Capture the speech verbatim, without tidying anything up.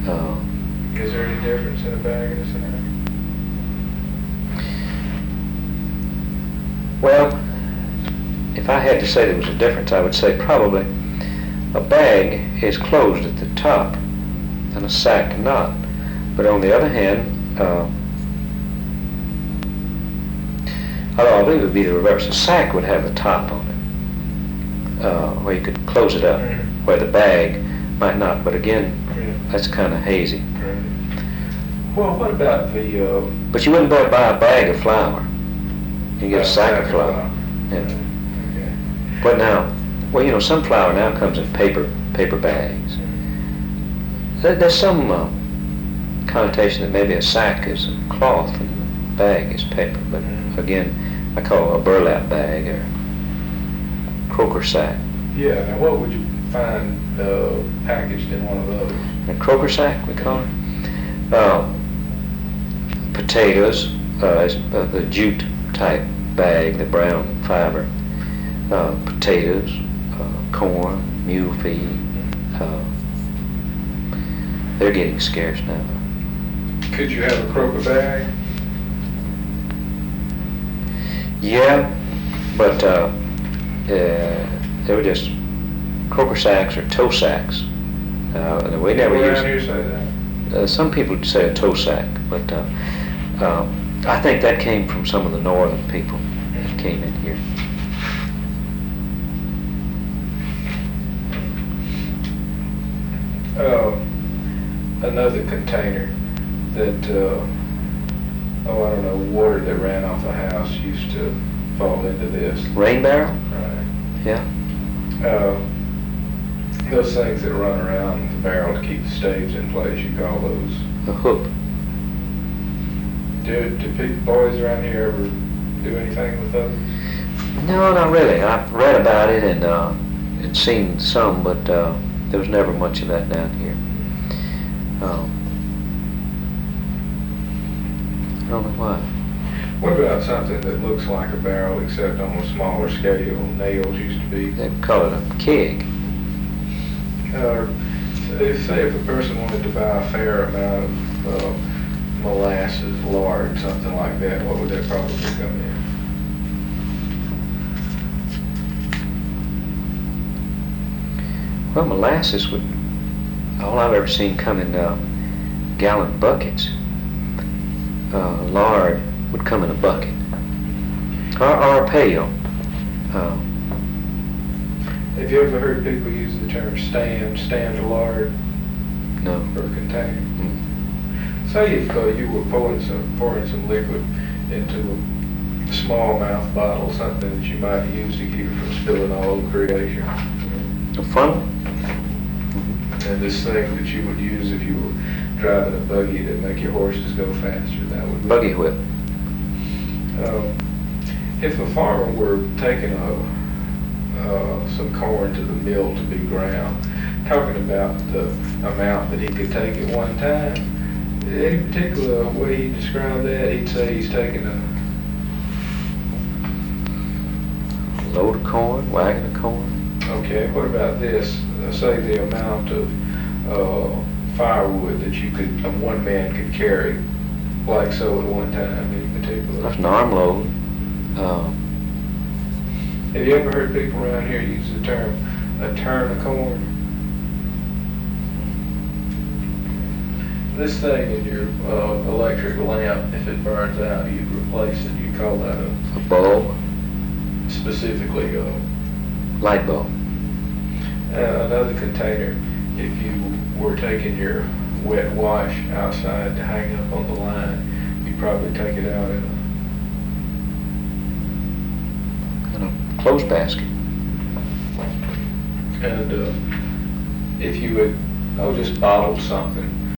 Uh, Is there any difference in a bag and a sack? well, if I had to say there was a difference, I would say probably a bag is closed at the top and a sack not. But on the other hand, uh, although I believe it would be the reverse, a sack would have a top on it, uh, where you could close it up, Mm-hmm. where the bag might not. But again, Yeah. that's kind of hazy. Right. Well, what about the, uh... But you wouldn't buy a bag of flour. You get a uh, sack of flour. flour? Yeah. Okay. But now, well, you know, some flour now comes in paper paper bags. There, there's some uh, connotation that maybe a sack is cloth and a bag is paper. But Mhm. again, I call it a burlap bag or croaker sack. Yeah, now what would you find uh, packaged in one of those? A croaker sack, we call it. Uh, potatoes, uh, is, uh, the jute type bag, the brown fiber. Uh, potatoes, uh, corn, mule feed. Uh, they're getting scarce now. Could you have a croaker bag? Yeah, but uh, uh, they were just croaker sacks or toe sacks. Uh, and we never People used. around here say that. Uh, some people say a toe sack, but uh, uh, I think that came from some of the northern people that came in here. Uh, another container that, uh, oh, I don't know, water that ran off the house used to fall into this. Rain barrel? Right. Yeah. Uh, those things that run around the barrel to keep the staves in place, you call those. A hook. Do, do people, boys around here ever do anything with those? No, not really. I've read about it and uh, and seen some, but uh, there was never much of that down here. Um, I don't know why. What about something that looks like a barrel except on a smaller scale? Nails used to be. They call it a keg. Uh, if, say if a person wanted to buy a fair amount of uh, molasses, lard, something like that, what would that probably come in? Well, molasses would, all I've ever seen come in uh, gallon buckets. Uh, lard would come in a bucket. Or, or a pail. Uh, Have you ever heard people use the term stand, stand of lard no. for a container? Mm. Say if uh, you were pouring some, pouring some liquid into a small mouth bottle, something that you might use to keep it from spilling all over creation. A funnel? And this thing that you would use if you were driving a buggy to make your horses go faster, that would be. Buggy whip. Um, if a farmer were taking a, uh, some corn to the mill to be ground, talking about the amount that he could take at one time, any particular way he described that, he'd say he's taking a Load of corn, wagon of corn. Okay, what about this? Uh, say the amount of uh, firewood that you could, uh, one man could carry, like so at one time, in particular. That's an arm load. Uh, Have you ever heard people around here use the term a turn of corn? This thing in your uh, electric lamp, if it burns out, you replace it. You call that a a bulb, specifically uh, light bulb. Uh, another container, if you were taking your wet wash outside to hang up on the line, you'd probably take it out in And a clothes basket. a, and uh, if you would, oh, just bottle something,